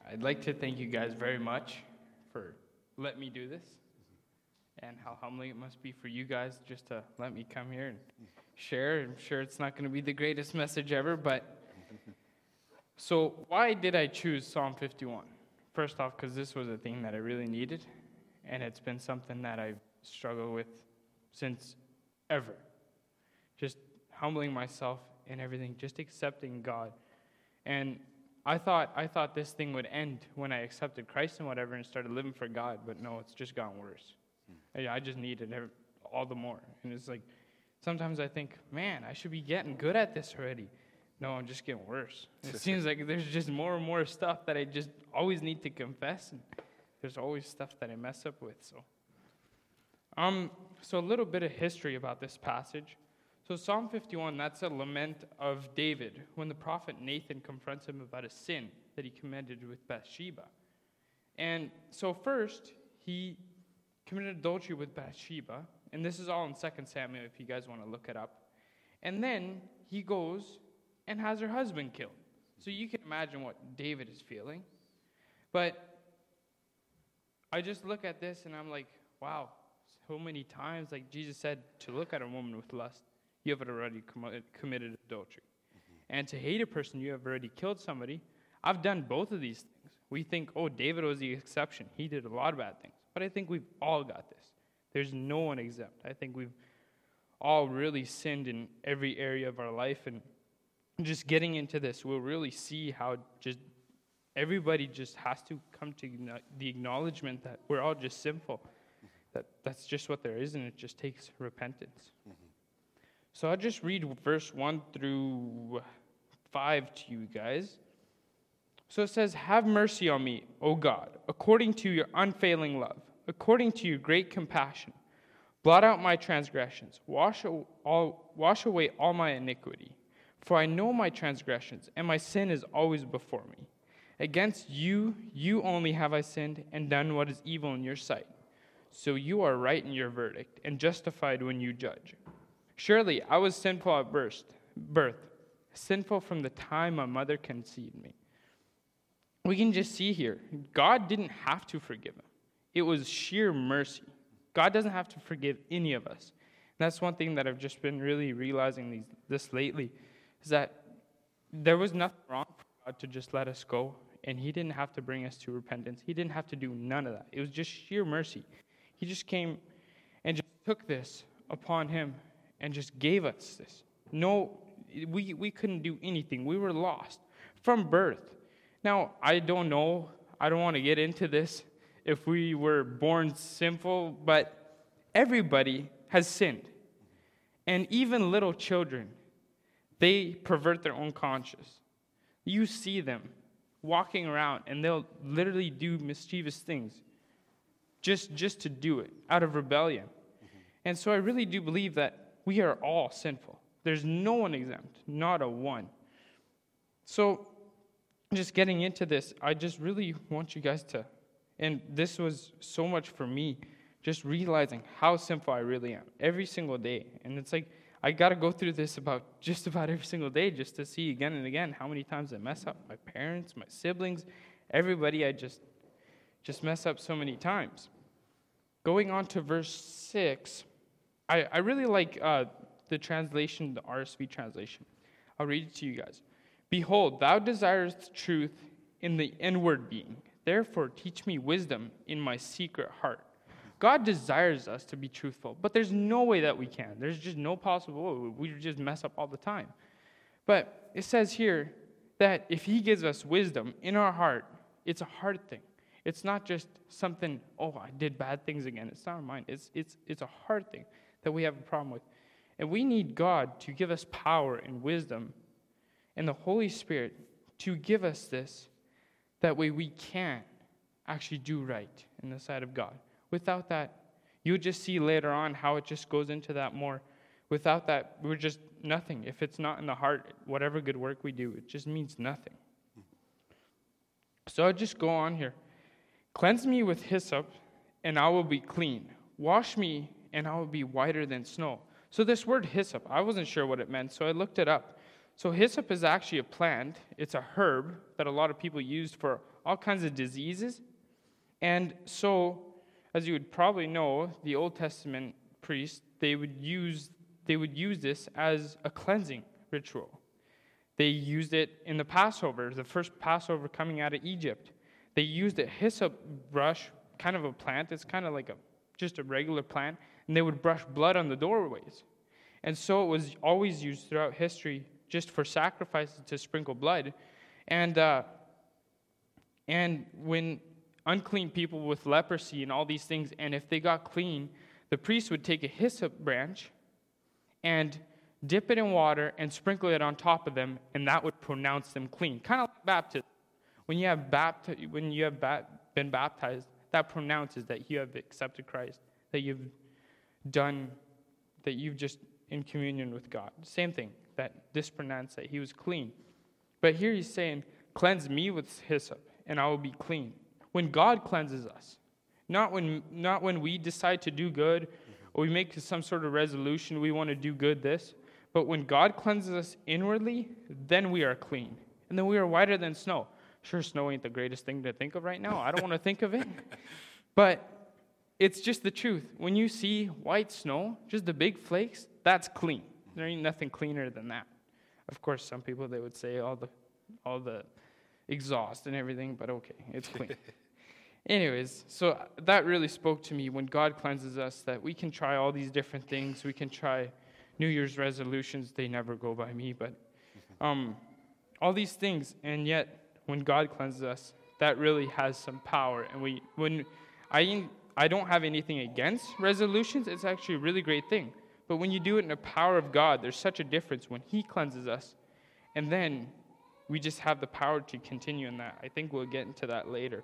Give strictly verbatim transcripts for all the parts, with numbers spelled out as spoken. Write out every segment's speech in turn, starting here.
I'd like to thank you guys very much for letting me do this, and how humbling it must be for you guys just to let me come here and share. I'm sure it's not going to be the greatest message ever, but so why did I choose Psalm fifty-one? First off, because this was a thing that I really needed, and it's been something that I've struggled with since ever. Just humbling myself and everything, just accepting God. And I thought I thought this thing would end when I accepted Christ and whatever and started living for God, but no, it's just gotten worse. Hmm. I, I just need it every, all the more. And it's like, sometimes I think, man, I should be getting good at this already. No, I'm just getting worse. It seems like there's just more and more stuff that I just always need to confess, and there's always stuff that I mess up with. So, um, so a little bit of history about this passage. So Psalm fifty-one, that's a lament of David when the prophet Nathan confronts him about a sin that he committed with Bathsheba. And so first, he committed adultery with Bathsheba, and this is all in Second Samuel if you guys want to look it up. And then he goes and has her husband killed. So you can imagine what David is feeling. But I just look at this and I'm like, wow, so many times, like Jesus said, to look at a woman with lust, you have already com- committed adultery. Mm-hmm. And to hate a person, you have already killed somebody. I've done both of these things. We think, oh, David was the exception. He did a lot of bad things. But I think we've all got this. There's no one exempt. I think we've all really sinned in every area of our life. And just getting into this, we'll really see how just everybody just has to come to the acknowledgement that we're all just sinful. Mm-hmm. That that's just what there is, and it just takes repentance. Mm-hmm. So I'll just read verse one through five to you guys. So it says, "Have mercy on me, O God, according to your unfailing love, according to your great compassion. Blot out my transgressions, wash, all, wash away all my iniquity. For I know my transgressions, and my sin is always before me. Against you, you only have I sinned and done what is evil in your sight. So you are right in your verdict, and justified when you judge. Surely I was sinful at birth, birth, sinful from the time my mother conceived me." We can just see here, God didn't have to forgive him. It was sheer mercy. God doesn't have to forgive any of us. And that's one thing that I've just been really realizing these, this lately, is that there was nothing wrong for God to just let us go, and he didn't have to bring us to repentance. He didn't have to do none of that. It was just sheer mercy. He just came and just took this upon him and just gave us this. No, we, we couldn't do anything. We were lost from birth. Now, I don't know. I don't want to get into this if we were born sinful, but everybody has sinned. And even little children, they pervert their own conscience. You see them walking around, and they'll literally do mischievous things just, just to do it out of rebellion. Mm-hmm. And so I really do believe that we are all sinful. There's no one exempt, not a one. So just getting into this, I just really want you guys to, and this was so much for me, just realizing how sinful I really am every single day. And it's like, I got to go through this about just about every single day just to see again and again how many times I mess up. My parents, my siblings, everybody, I just just mess up so many times. Going on to verse six, I, I really like uh, the translation, the R S V translation. I'll read it to you guys. "Behold, thou desirest truth in the inward being. Therefore teach me wisdom in my secret heart." God desires us to be truthful, but there's no way that we can. There's just no possible way. We just mess up all the time. But it says here that if he gives us wisdom in our heart, it's a heart thing. It's not just something, oh, I did bad things again. It's not our mind. It's, it's, it's a heart thing that we have a problem with. And we need God to give us power and wisdom and the Holy Spirit to give us this. That way we can actually do right in the sight of God. Without that, you'll just see later on how it just goes into that more. Without that, we're just nothing. If it's not in the heart, whatever good work we do, it just means nothing. So I'll just go on here. "Cleanse me with hyssop, and I will be clean. Wash me, and I will be whiter than snow." So this word hyssop, I wasn't sure what it meant, so I looked it up. So hyssop is actually a plant. It's a herb that a lot of people used for all kinds of diseases. And so, as you would probably know, the Old Testament priests, they would use they would use this as a cleansing ritual. They used it in the Passover, the first Passover coming out of Egypt. They used a hyssop brush, kind of a plant. It's kind of like a just a regular plant, and they would brush blood on the doorways. And so it was always used throughout history just for sacrifices to sprinkle blood. And uh, and when unclean people with leprosy and all these things, and if they got clean, the priest would take a hyssop branch and dip it in water and sprinkle it on top of them, and that would pronounce them clean. Kind of like baptism. When you have bapti- when you have ba- been baptized, that pronounces that you have accepted Christ, that you've done, that you've just in communion with God. Same thing, that this pronounced that he was clean. But here he's saying, cleanse me with hyssop, and I will be clean. When God cleanses us, not when not when we decide to do good, or we make some sort of resolution, we want to do good this, but when God cleanses us inwardly, then we are clean. And then we are whiter than snow. Sure, snow ain't the greatest thing to think of right now. I don't want to think of it. But it's just the truth. When you see white snow, just the big flakes, that's clean. There ain't nothing cleaner than that. Of course, some people, they would say all the all the exhaust and everything, but okay, it's clean. Anyways, so that really spoke to me when God cleanses us, that we can try all these different things. We can try New Year's resolutions. They never go by me, but um, all these things, and yet when God cleanses us, that really has some power. And we, when I, I don't have anything against resolutions. It's actually a really great thing. But when you do it in the power of God, there's such a difference when he cleanses us. And then we just have the power to continue in that. I think we'll get into that later.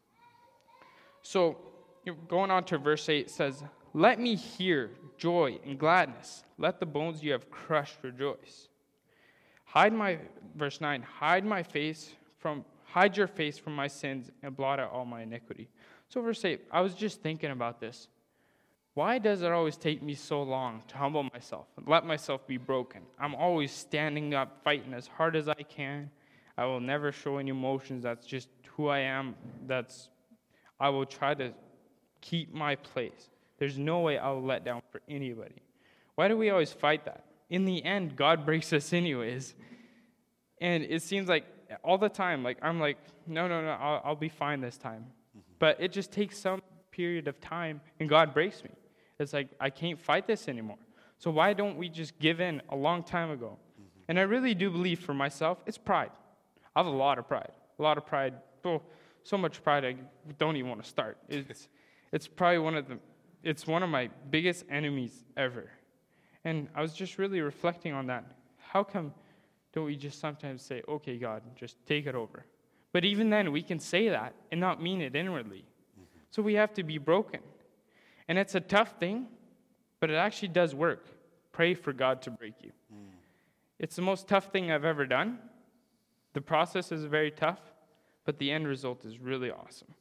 So going on to verse eight, it says, let me hear joy and gladness. Let the bones you have crushed rejoice. Hide my, verse nine, hide my face from, hide your face from my sins and blot out all my iniquity. So verse eight, I was just thinking about this. Why does it always take me so long to humble myself and let myself be broken? I'm always standing up, fighting as hard as I can. I will never show any emotions. That's just who I am. That's, I will try to keep my place. There's no way I'll let down for anybody. Why do we always fight that? In the end, God breaks us anyways. And it seems like all the time, like I'm like, no, no, no, I'll, I'll be fine this time. Mm-hmm. But it just takes some period of time, and God breaks me. It's like, I can't fight this anymore. So why don't we just give in a long time ago? Mm-hmm. And I really do believe for myself, it's pride. I have a lot of pride. A lot of pride. Oh, so much pride I don't even want to start. It's it's probably one of the it's one of my biggest enemies ever. And I was just really reflecting on that. How come don't we just sometimes say, okay, God, just take it over? But even then, we can say that and not mean it inwardly. Mm-hmm. So we have to be broken. And it's a tough thing, but it actually does work. Pray for God to break you. Mm. It's the most tough thing I've ever done. The process is very tough, but the end result is really awesome.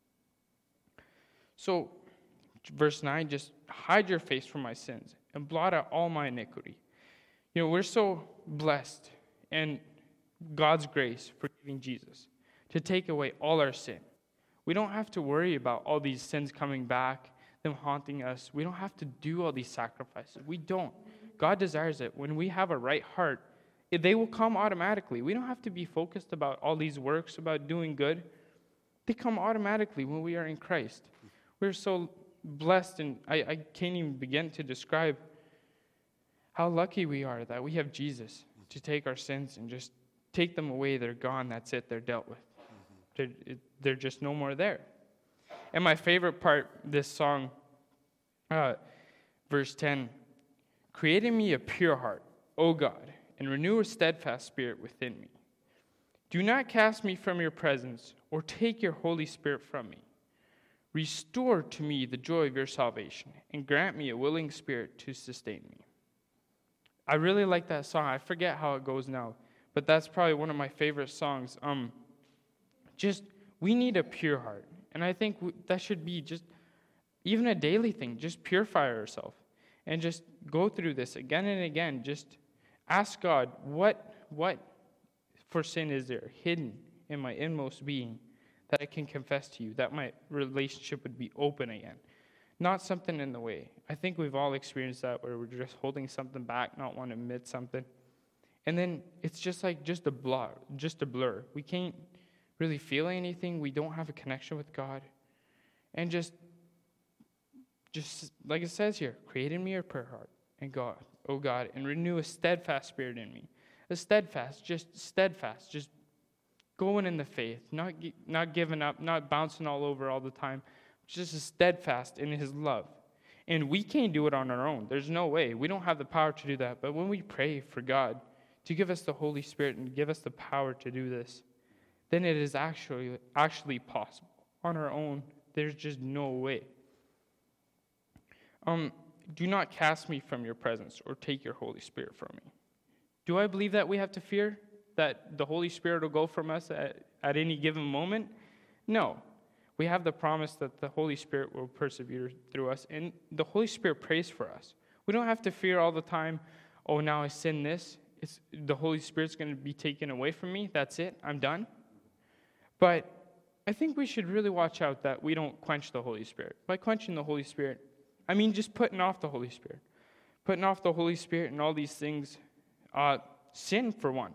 So, verse nine, just hide your face from my sins and blot out all my iniquity. You know, we're so blessed in God's grace for giving Jesus to take away all our sin. We don't have to worry about all these sins coming back, them haunting us. We don't have to do all these sacrifices. We don't. God desires it. When we have a right heart, they will come automatically. We don't have to be focused about all these works, about doing good. They come automatically when we are in Christ. We're so blessed, and I, I can't even begin to describe how lucky we are that we have Jesus to take our sins and just take them away. They're gone. That's it. They're dealt with. They're, it, they're just no more there. And my favorite part, this song, uh, verse ten, create in me a pure heart, O God, and renew a steadfast spirit within me. Do not cast me from your presence or take your Holy Spirit from me. Restore to me the joy of your salvation and grant me a willing spirit to sustain me. I really like that song. I forget how it goes now, but that's probably one of my favorite songs. Um, just, we need a pure heart. And I think we, that should be just even a daily thing. Just purify ourselves and just go through this again and again. Just ask God, what what for sin is there hidden in my inmost being? that I can confess to you, that my relationship would be open again. Not something in the way. I think we've all experienced that where we're just holding something back, not want to admit something. And then it's just like just a blur, just a blur. We can't really feel anything. We don't have a connection with God. And just, just like it says here, create in me a prayer heart. And God, oh God, and renew a steadfast spirit in me. A steadfast, just steadfast, just going in the faith, not not giving up, not bouncing all over all the time, just a steadfast in his love. And we can't do it on our own. There's no way. We don't have the power to do that. But when we pray for God to give us the Holy Spirit and give us the power to do this, then it is actually actually possible. On our own, there's just no way. Um, do not cast me from your presence or take your Holy Spirit from me. Do I believe that we have to fear that the Holy Spirit will go from us at, at any given moment? No. We have the promise that the Holy Spirit will persevere through us, and the Holy Spirit prays for us. We don't have to fear all the time, oh, now I sin this. It's, the Holy Spirit's going to be taken away from me. That's it. I'm done. But I think we should really watch out that we don't quench the Holy Spirit. By quenching the Holy Spirit, I mean just putting off the Holy Spirit. Putting off the Holy Spirit and all these things. Uh, sin, for one.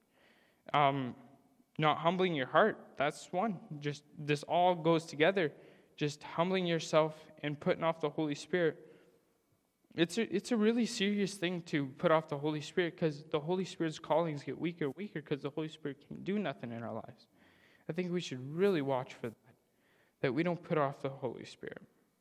Um, not humbling your heart, that's one. Just this all goes together. Just humbling yourself and putting off the Holy Spirit. It's a, it's a really serious thing to put off the Holy Spirit, because the Holy Spirit's callings get weaker and weaker because the Holy Spirit can't do nothing in our lives. I think we should really watch for that, that we don't put off the Holy Spirit.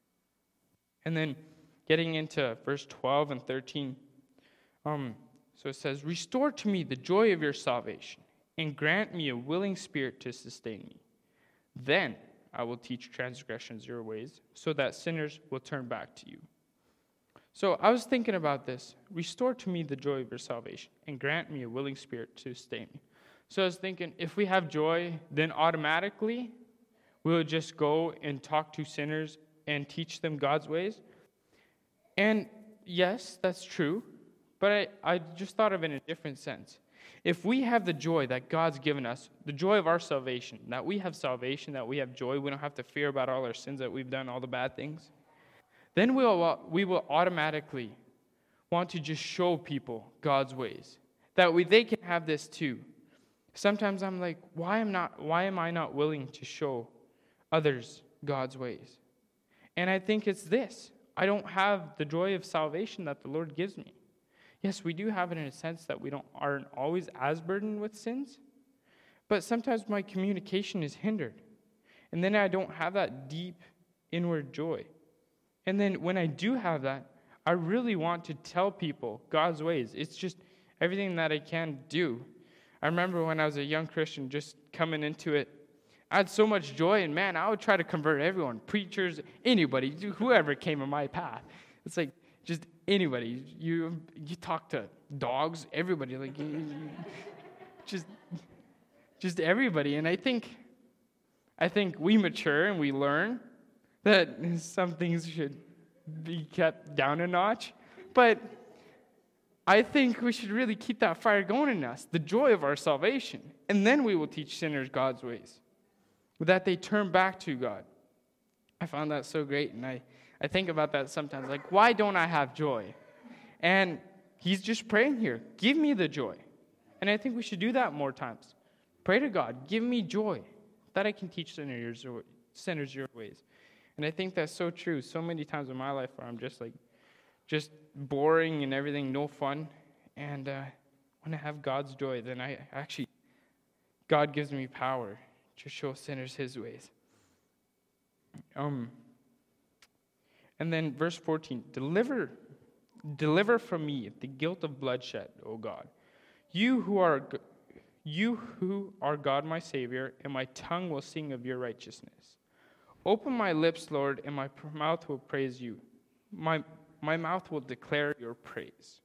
And then getting into verse twelve and thirteen, um, so it says, restore to me the joy of your salvation, and grant me a willing spirit to sustain me. Then I will teach transgressions your ways, so that sinners will turn back to you. So I was thinking about this. Restore to me the joy of your salvation, and grant me a willing spirit to sustain me. So I was thinking, if we have joy, then automatically we'll just go and talk to sinners and teach them God's ways. And yes, that's true. But I, I just thought of it in a different sense. If we have the joy that God's given us, the joy of our salvation, that we have salvation, that we have joy, we don't have to fear about all our sins that we've done, all the bad things, then we'll, we will automatically want to just show people God's ways. That we, they can have this too. Sometimes I'm like, why am not? Why am I not willing to show others God's ways? And I think it's this. I don't have the joy of salvation that the Lord gives me. Yes, we do have it in a sense that we don't aren't always as burdened with sins, but sometimes my communication is hindered. And then I don't have that deep inward joy. And then when I do have that, I really want to tell people God's ways. It's just everything that I can do. I remember when I was a young Christian just coming into it, I had so much joy, and man, I would try to convert everyone, preachers, anybody, whoever came in my path. It's like, just anybody. You you talk to dogs, everybody, like you, you, just just everybody. And I think I think we mature and we learn that some things should be kept down a notch. But I think we should really keep that fire going in us, the joy of our salvation. And then we will teach sinners God's ways, that they turn back to God. I found that so great, and I I think about that sometimes, like, why don't I have joy? And he's just praying here, give me the joy. And I think we should do that more times. Pray to God, give me joy, that I can teach sinners, sinners your ways. And I think that's so true. So many times in my life where I'm just like, just boring and everything, no fun. And uh, when I have God's joy, then I actually, God gives me power to show sinners his ways. Um... And then verse fourteen, deliver, deliver from me the guilt of bloodshed, O God. You who are, you who are God my Savior, and my tongue will sing of your righteousness. Open my lips, Lord, and my mouth will praise you. My my mouth will declare your praise.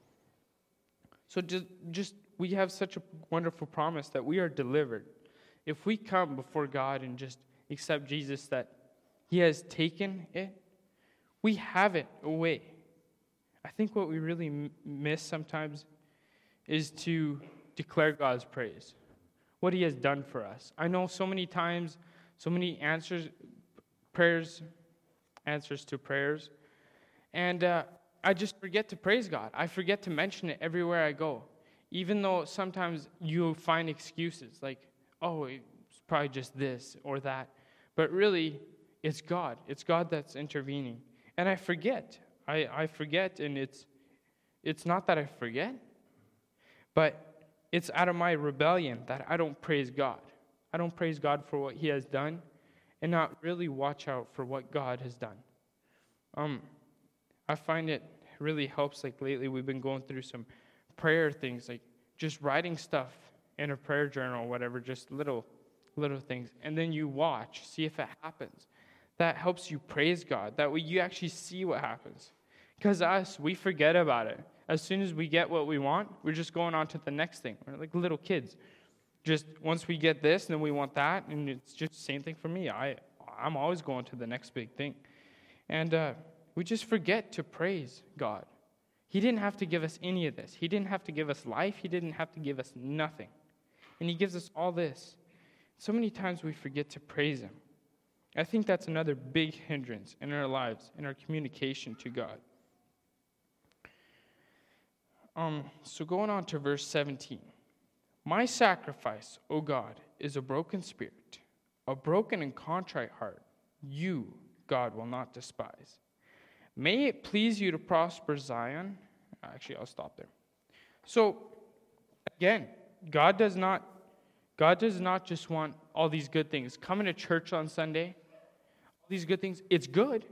So just, just we have such a wonderful promise that we are delivered. If we come before God and just accept Jesus, that he has taken it, we have it away. I think what we really m- miss sometimes is to declare God's praise, what he has done for us. I know so many times So many answers, prayers, answers to prayers. And uh, I just forget to praise God. I forget to mention it everywhere I go. Even though sometimes you find excuses like, oh, it's probably just this or that. But really, it's God. It's God that's intervening. And I forget. I, I forget, and it's it's not that I forget, but it's out of my rebellion that I don't praise God. I don't praise God for what he has done and not really watch out for what God has done. Um, I find it really helps, like lately we've been going through some prayer things, like just writing stuff in a prayer journal or whatever, just little, little things. And then you watch, see if it happens. That helps you praise God. That way you actually see what happens. Because us, we forget about it. As soon as we get what we want, we're just going on to the next thing. We're like little kids. Just once we get this, then we want that. And it's just the same thing for me. I, I'm always going to the next big thing. And uh, we just forget to praise God. He didn't have to give us any of this. He didn't have to give us life. He didn't have to give us nothing. And he gives us all this. So many times we forget to praise him. I think that's another big hindrance in our lives, in our communication to God. Um, so going on to verse seventeen. My sacrifice, O God, is a broken spirit, a broken and contrite heart. You, God, will not despise. May it please you to prosper Zion. Actually, I'll stop there. So, again, God does not, God does not just want all these good things. Coming to church on Sunday, all these good things, it's good.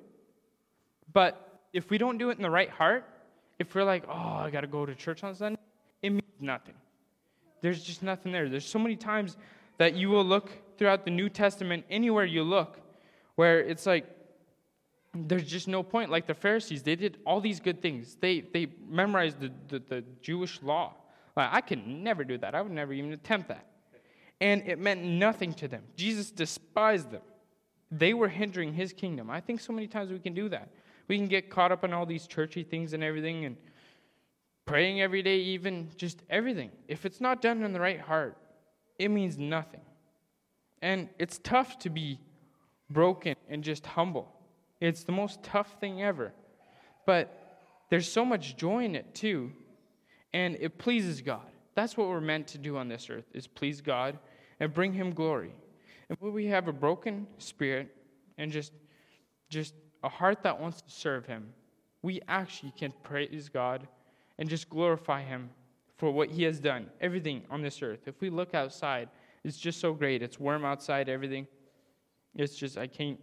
But if we don't do it in the right heart, if we're like, oh, I got to go to church on Sunday, it means nothing. There's just nothing there. There's so many times that you will look throughout the New Testament, anywhere you look, where it's like, there's just no point. Like the Pharisees, they did all these good things. They they memorized the, the, the Jewish law. Like, I could never do that. I would never even attempt that. And it meant nothing to them. Jesus despised them. They were hindering his kingdom. I think so many times we can do that. We can get caught up in all these churchy things and everything, and praying every day, even just everything. If it's not done in the right heart, it means nothing. And it's tough to be broken and just humble. It's the most tough thing ever. But there's so much joy in it too. And it pleases God. That's what we're meant to do on this earth, is please God and bring him glory. And when we have a broken spirit and just, just a heart that wants to serve him, we actually can praise God and just glorify him for what he has done. Everything on this earth. If we look outside, it's just so great. It's warm outside, everything. It's just, I can't,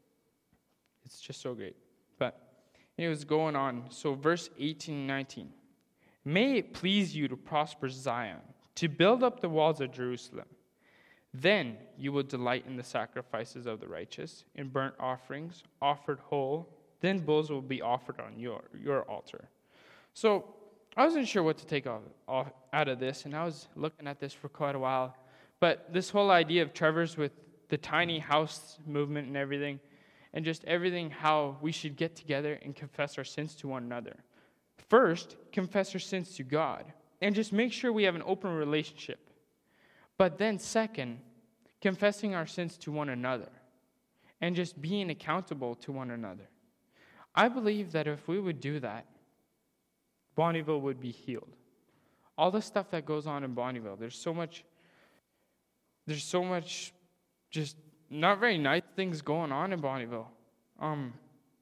it's just so great. But it was going on. So verse eighteen and nineteen. May it please you to prosper Zion, to build up the walls of Jerusalem. Then you will delight in the sacrifices of the righteous, in burnt offerings, offered whole. Then bulls will be offered on your, your altar. So I wasn't sure what to take off, off, out of this, and I was looking at this for quite a while. But this whole idea of Trevor's with the tiny house movement and everything, and just everything, how we should get together and confess our sins to one another. First, confess our sins to God, and just make sure we have an open relationship. But then second, confessing our sins to one another, and just being accountable to one another. I believe that if we would do that, Bonnyville would be healed. All the stuff that goes on in Bonnyville, there's so much, there's so much just not very nice things going on in Bonnyville. Um,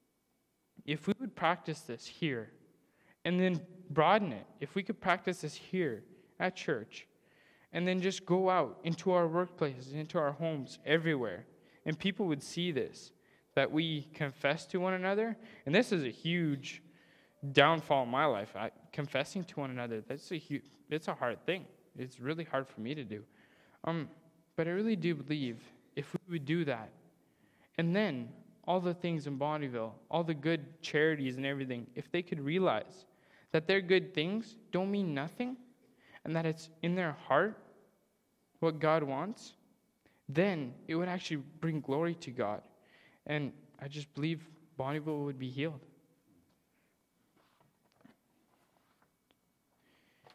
if we would practice this here, and then broaden it, if we could practice this here at church, and then just go out into our workplaces, into our homes, everywhere, and people would see this, that we confess to one another. And this is a huge downfall in my life. I, confessing to one another, that's a huge, it's a hard thing. It's really hard for me to do. Um, but I really do believe if we would do that, and then all the things in Bonnyville, all the good charities and everything, if they could realize that their good things don't mean nothing, and that it's in their heart what God wants, then it would actually bring glory to God. And I just believe Bonnyville would be healed.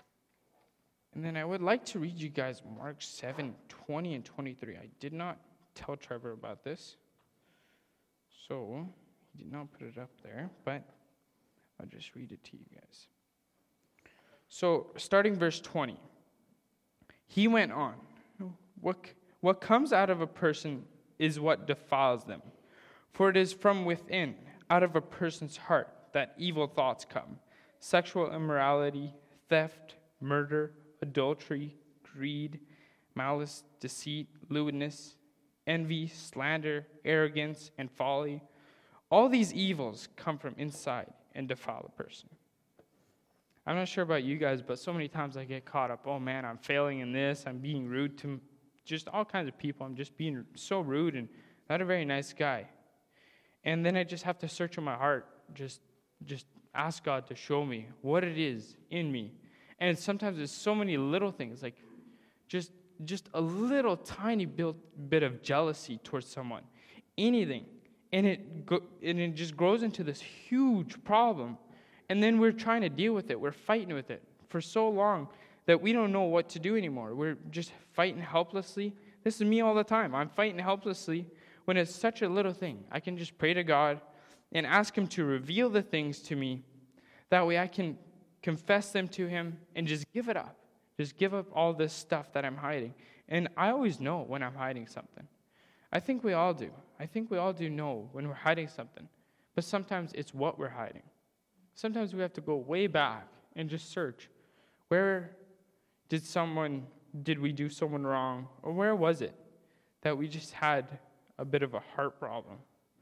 And then I would like to read you guys Mark seven, twenty and twenty-three. I did not tell Trevor about this. So, he did not put it up there, but I'll just read it to you guys. So, starting verse twenty. He went on. What, what comes out of a person is what defiles them. For it is from within, out of a person's heart, that evil thoughts come. Sexual immorality, theft, murder, adultery, greed, malice, deceit, lewdness, envy, slander, arrogance, and folly. All these evils come from inside and defile a person. I'm not sure about you guys, but so many times I get caught up, oh man, I'm failing in this, I'm being rude to just all kinds of people, I'm just being so rude and not a very nice guy. And then I just have to search in my heart, just just ask God to show me what it is in me. And sometimes it's so many little things, like just just a little tiny bit of jealousy towards someone, anything. And it go, and it just grows into this huge problem. And then we're trying to deal with it. We're fighting with it for so long that we don't know what to do anymore. We're just fighting helplessly. This is me all the time. I'm fighting helplessly when it's such a little thing. I can just pray to God and ask Him to reveal the things to me. That way I can confess them to Him and just give it up. Just give up all this stuff that I'm hiding. And I always know when I'm hiding something. I think we all do. I think we all do know when we're hiding something. But sometimes it's what we're hiding. Sometimes we have to go way back and just search. Where did someone, did we do someone wrong? Or where was it that we just had a bit of a heart problem?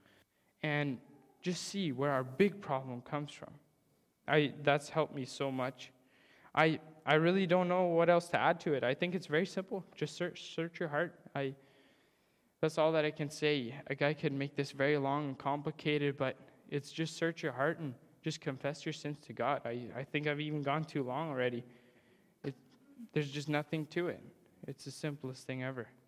And just see where our big problem comes from. I that's helped me so much. I I really don't know what else to add to it. I think it's very simple. Just search search your heart. I that's all that I can say. A guy could make this very long and complicated, but it's just search your heart and just confess your sins to God. I, I think I've even gone too long already. It, there's just nothing to it. It's the simplest thing ever.